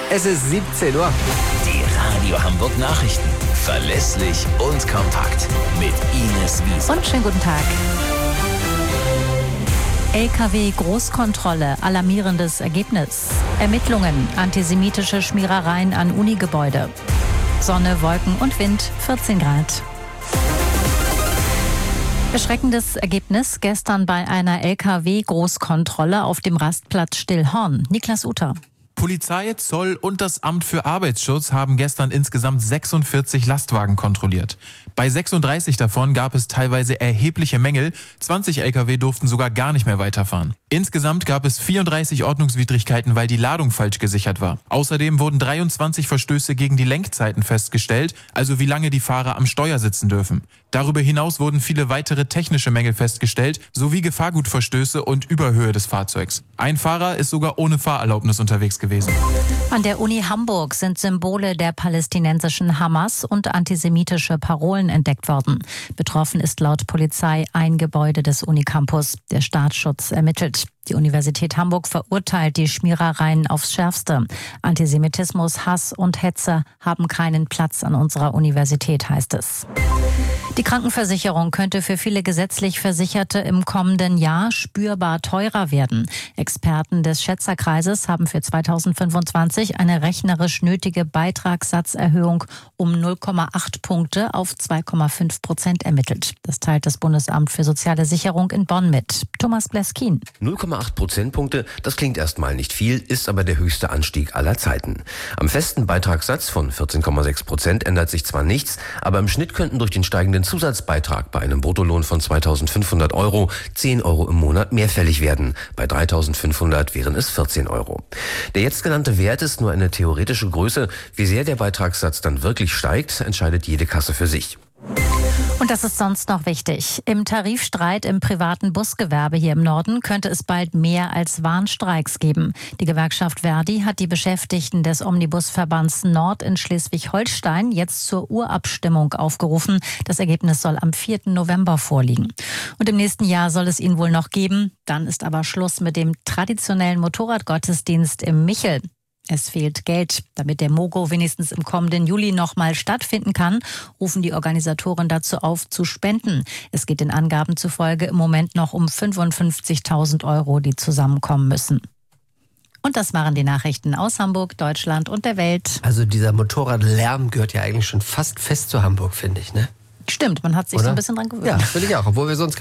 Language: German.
Es ist 17 Uhr. Die Radio Hamburg Nachrichten. Verlässlich und kompakt. Mit Ines Wiese. Und schönen guten Tag. LKW-Großkontrolle, alarmierendes Ergebnis. Ermittlungen, antisemitische Schmierereien an Unigebäude. Sonne, Wolken und Wind, 14 Grad. Erschreckendes Ergebnis gestern bei einer LKW-Großkontrolle auf dem Rastplatz Stillhorn. Niklas Uter. Polizei, Zoll und das Amt für Arbeitsschutz haben gestern insgesamt 46 Lastwagen kontrolliert. Bei 36 davon gab es teilweise erhebliche Mängel. 20 Lkw durften sogar gar nicht mehr weiterfahren. Insgesamt gab es 34 Ordnungswidrigkeiten, weil die Ladung falsch gesichert war. Außerdem wurden 23 Verstöße gegen die Lenkzeiten festgestellt, also wie lange die Fahrer am Steuer sitzen dürfen. Darüber hinaus wurden viele weitere technische Mängel festgestellt, sowie Gefahrgutverstöße und Überhöhe des Fahrzeugs. Ein Fahrer ist sogar ohne Fahrerlaubnis unterwegs gewesen. An der Uni Hamburg sind Symbole der palästinensischen Hamas und antisemitische Parolen entdeckt worden. Betroffen ist laut Polizei ein Gebäude des Unicampus. Der Staatsschutz ermittelt. Die Universität Hamburg verurteilt die Schmierereien aufs Schärfste. Antisemitismus, Hass und Hetze haben keinen Platz an unserer Universität, heißt es. Die Krankenversicherung könnte für viele gesetzlich Versicherte im kommenden Jahr spürbar teurer werden. Experten des Schätzerkreises haben für 2025 eine rechnerisch nötige Beitragssatzerhöhung um 0,8 Punkte auf 2,5% ermittelt. Das teilt das Bundesamt für Soziale Sicherung in Bonn mit. Thomas Bleskin. 0,8 Prozentpunkte, das klingt erstmal nicht viel, ist aber der höchste Anstieg aller Zeiten. Am festen Beitragssatz von 14,6% ändert sich zwar nichts, aber im Schnitt könnten durch den steigenden Zusatzbeitrag bei einem Bruttolohn von 2.500 Euro 10 Euro im Monat mehr fällig werden. Bei 3.500 wären es 14 Euro. Der jetzt genannte Wert ist nur eine theoretische Größe. Wie sehr der Beitragssatz dann wirklich steigt, entscheidet jede Kasse für sich. Und das ist sonst noch wichtig. Im Tarifstreit im privaten Busgewerbe hier im Norden könnte es bald mehr als Warnstreiks geben. Die Gewerkschaft Verdi hat die Beschäftigten des Omnibusverbands Nord in Schleswig-Holstein jetzt zur Urabstimmung aufgerufen. Das Ergebnis soll am 4. November vorliegen. Und im nächsten Jahr soll es ihn wohl noch geben. Dann ist aber Schluss mit dem traditionellen Motorradgottesdienst im Michel. Es fehlt Geld. Damit der Mogo wenigstens im kommenden Juli noch mal stattfinden kann, rufen die Organisatoren dazu auf, zu spenden. Es geht den Angaben zufolge im Moment noch um 55.000 Euro, die zusammenkommen müssen. Und das waren die Nachrichten aus Hamburg, Deutschland und der Welt. Also dieser Motorradlärm gehört ja eigentlich schon fast fest zu Hamburg, finde ich, ne? Stimmt, man hat sich so ein bisschen dran gewöhnt. Ja, finde ich auch, obwohl wir sonst